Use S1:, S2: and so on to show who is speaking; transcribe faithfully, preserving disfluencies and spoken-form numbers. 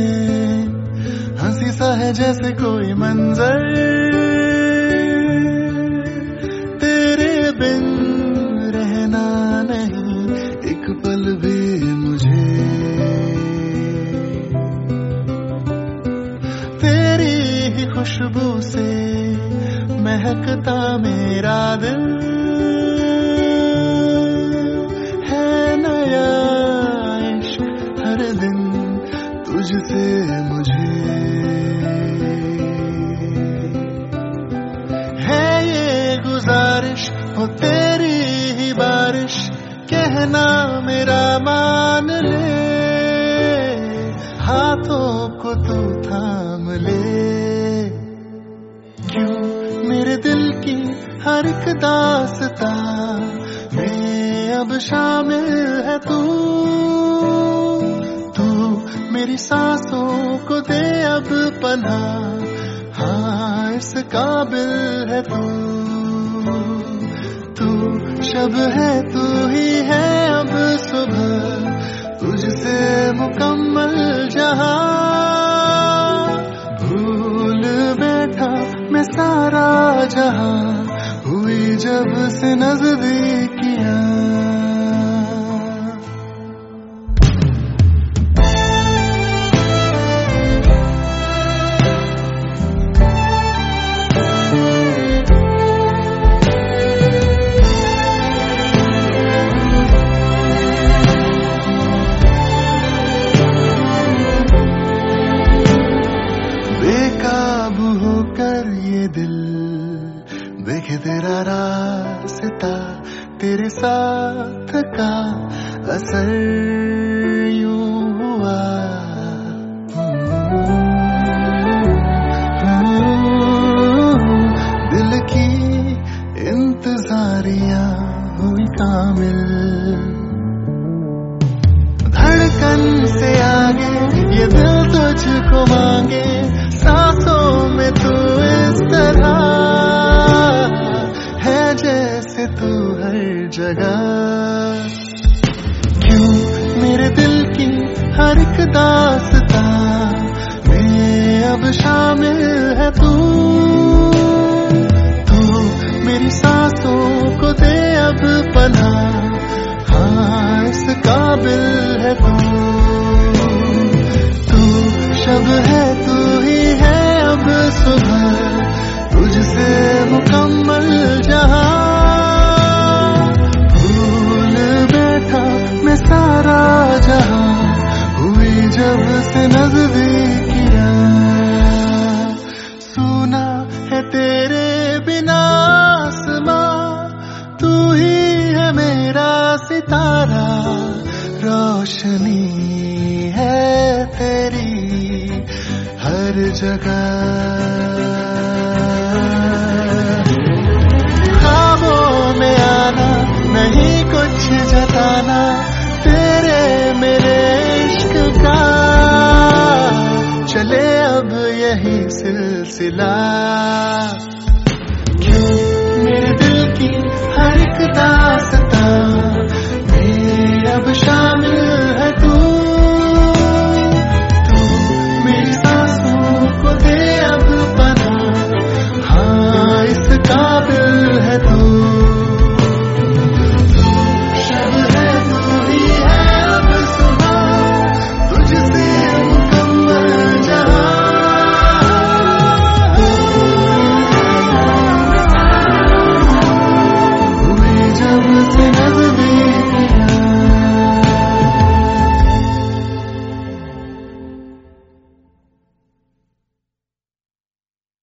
S1: हंसी सा है जैसे कोई मंजर, तेरे बिन रहना नहीं एक पल भी मुझे। तेरी ही खुशबू से महकता मेरा दिल, है नया इश्क हर दिन तुझसे मुझे। है ये गुजारिश हो तेरी ही बारिश, कहना मेरा मान ले, हाथों को तू थाम ले। क्यों मेरे दिल की हर एक दास्तां में अब शामिल है तू, तू मेरी सांसों को दे अब पनाह, हाँ इस काबिल है तू। तू शब है तू ही है अब सुबह, तुझसे मुकम्मल जहां। भूल बैठा मैं सारा जहां, हुई जब से नजदीकियां। बेकाबू होकर ये दिल देखे तेरा रास्ता, तेरे साथ का असर यूं हुआ। दिल की इंतजारियां हुई कामिल, धड़कन से आगे ये दिल तुझको मांगे, सांसों में तू इस तरह है जैसे तू हर जगह। क्यों मेरे दिल की हर एक दास्तां में अब शामिल है तू, तू मेरी सांसों को दे अब पनाह, हाँ इस काबिल है तू। तू शब है तू ही है अब सुबह, तुझसे मुकम्मल जहां। भूल बैठा मैं सारा जहां, हुई जब से नजदीकियां। सुना है तेरे बिना आसमां, तू ही है मेरा सितारा, रोशनी है तेरी हर जगह। ख्वाबों में आना नहीं कुछ जताना, तेरे मेरे इश्क का चले अब यही सिलसिला।